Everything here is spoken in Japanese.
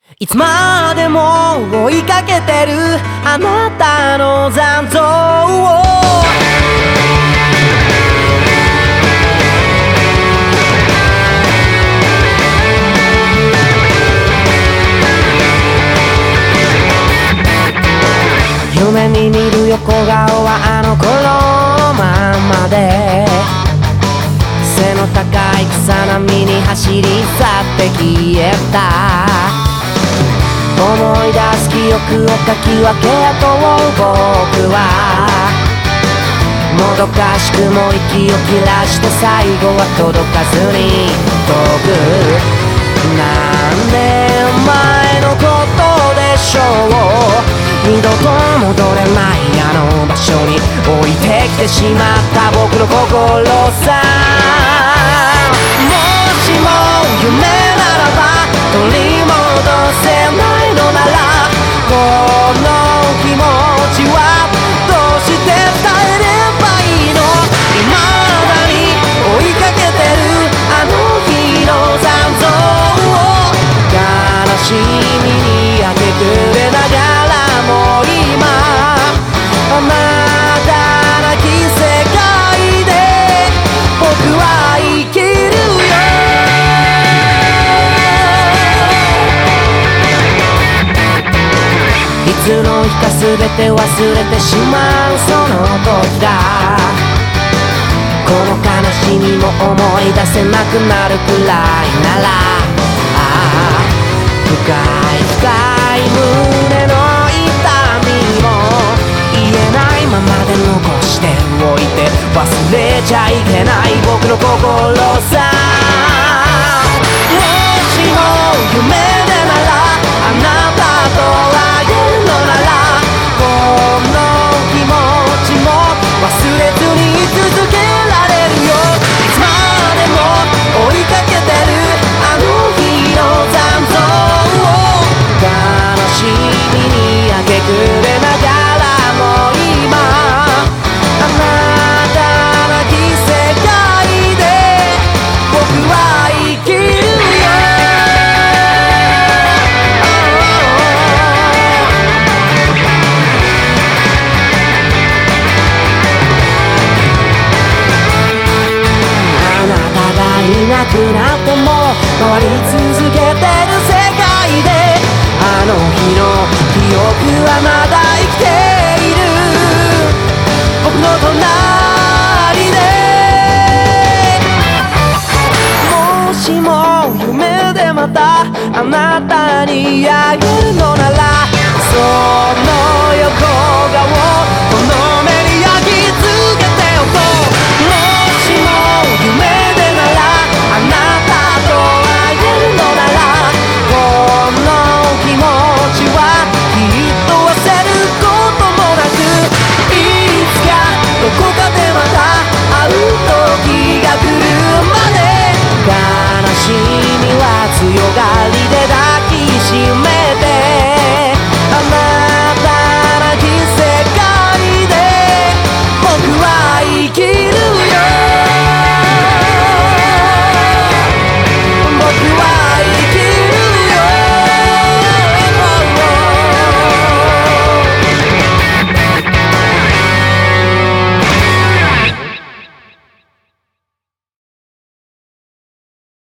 いつまでも追いかけてるあなたの残像を夢に見る横顔はあの頃ままで背の高い草波に走り去って消えた思い出す記憶をかき分けと僕はもどかしくも息を切らして最後は届かずに遠く何年前のことでしょう二度と戻れないあの場所に置いてきてしまった僕の心さもしも夢ならば取り戻せないのならこの気持ちはどうして伝えればいいの未だに追いかけてるあの日の残像を悲しみに明け暮れながらもう今あなたなき世界で僕は生きるよいつの日か全て忘れてしまうその時だこの悲しみも思い出せなくなるくらいなら深い深い胸の痛みも言えないままで残しておいて忘れちゃいけない僕の心さもしも夢でならあなたと会えるのならこの気持ちも忘れずに続けられるよいつまでも追いかけてるあの日の残像を悲しみに明け暮れながらもう今あなたなき世界で僕は生きるよあなたがいなくなっても回り続けてる世界であの日の記憶はまだ生きている僕の隣でもしも夢でまたあなたに会えるのならその横顔